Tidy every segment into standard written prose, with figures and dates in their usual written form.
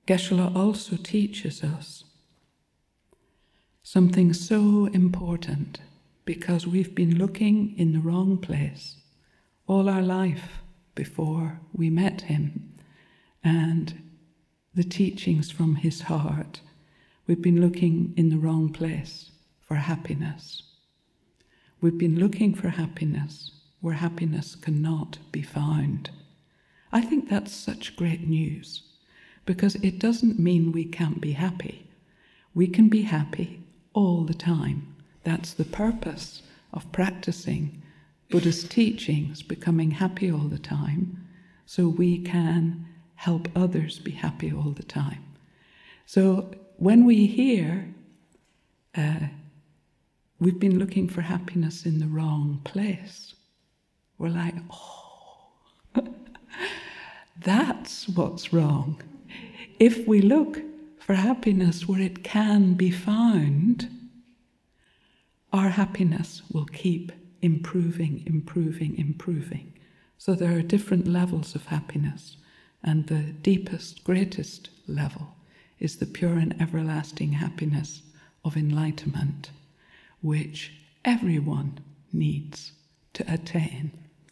Geshe-la also teaches us something so important, because we've been looking in the wrong place all our life before we met him and the teachings from his heart. We've been looking in the wrong place for happiness. We've been looking for happiness where happiness cannot be found. I think that's such great news, because it doesn't mean we can't be happy. We can be happy all the time. That's the purpose of practicing Buddhist teachings, becoming happy all the time, so we can help others be happy all the time. So when we hear we've been looking for happiness in the wrong place, we're like, oh, that's what's wrong. If we look for happiness where it can be found, our happiness will keep improving. So there are different levels of happiness, and the deepest, greatest level is the pure and everlasting happiness of enlightenment, which everyone needs to attain.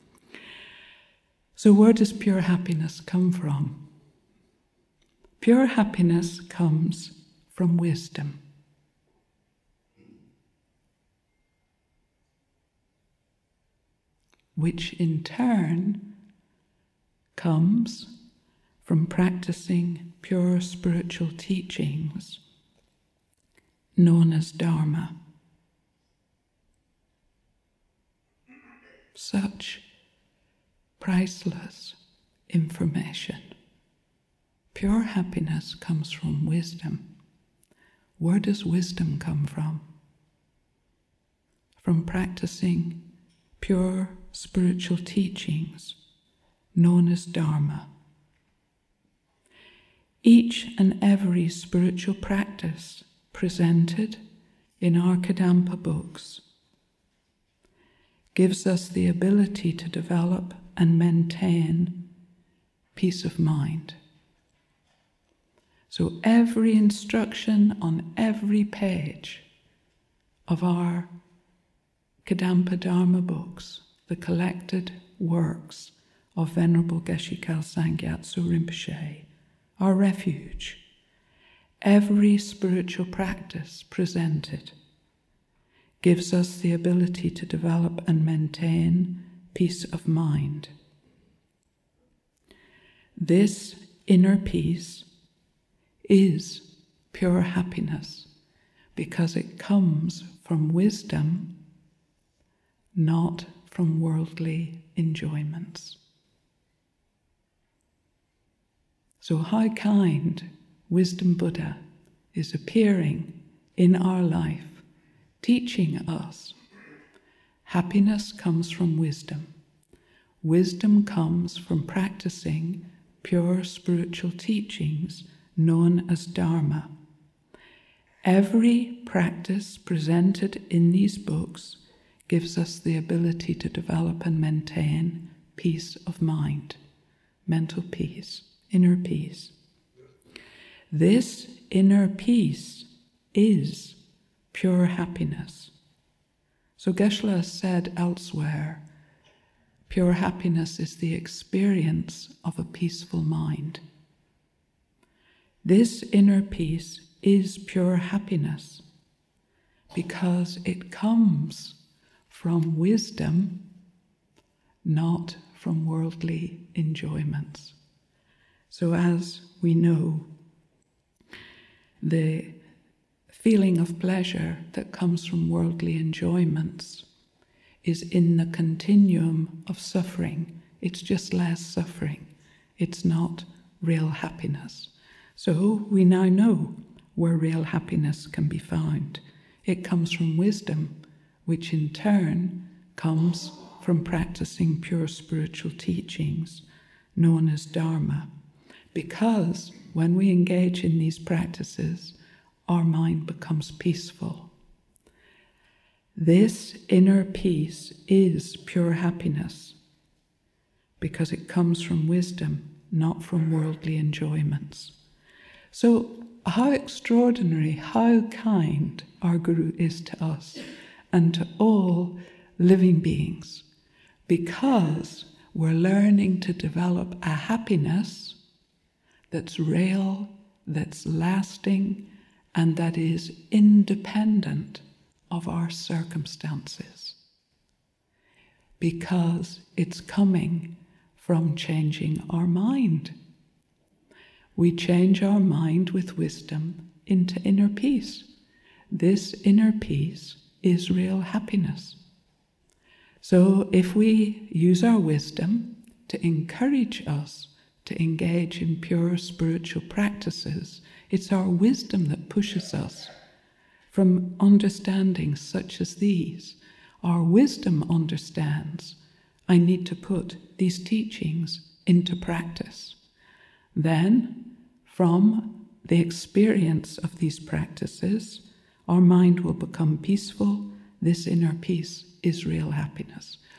So where does pure happiness come from? Pure happiness comes from wisdom. Which in turn comes from practicing pure spiritual teachings known as Dharma. Such priceless information. Pure happiness comes from wisdom. Where does wisdom come from? From practicing pure spiritual teachings known as Dharma. Each and every spiritual practice presented in our Kadampa books gives us the ability to develop and maintain peace of mind. So every instruction on every page of our Kadampa Dharma books, the collected works of Venerable Geshe Kelsang Gyatso Rinpoche, our refuge, every spiritual practice presented gives us the ability to develop and maintain peace of mind. This inner peace is pure happiness because it comes from wisdom, not from worldly enjoyments. So how kind Wisdom Buddha is appearing in our life, teaching us happiness comes from wisdom. Wisdom comes from practicing pure spiritual teachings known as Dharma. Every practice presented in these books gives us the ability to develop and maintain peace of mind, mental peace, inner peace. This inner peace is pure happiness. So Geshe-la said elsewhere, pure happiness is the experience of a peaceful mind. This inner peace is pure happiness because it comes from wisdom, not from worldly enjoyments. So as we know, the feeling of pleasure that comes from worldly enjoyments is in the continuum of suffering. It's just less suffering. It's not real happiness. So we now know where real happiness can be found. It comes from wisdom, which in turn comes from practicing pure spiritual teachings known as Dharma. Because when we engage in these practices, our mind becomes peaceful. This inner peace is pure happiness because it comes from wisdom, not from worldly enjoyments. So how extraordinary, how kind our Guru is to us and to all living beings, because we're learning to develop a happiness that's real, that's lasting, and that is independent of our circumstances, because it's coming from changing our mind. We change our mind with wisdom into inner peace. This inner peace is real happiness. So if we use our wisdom to encourage us to engage in pure spiritual practices, it's our wisdom that pushes us from understandings such as these. Our wisdom understands, I need to put these teachings into practice. Then, from the experience of these practices, our mind will become peaceful. This inner peace is real happiness.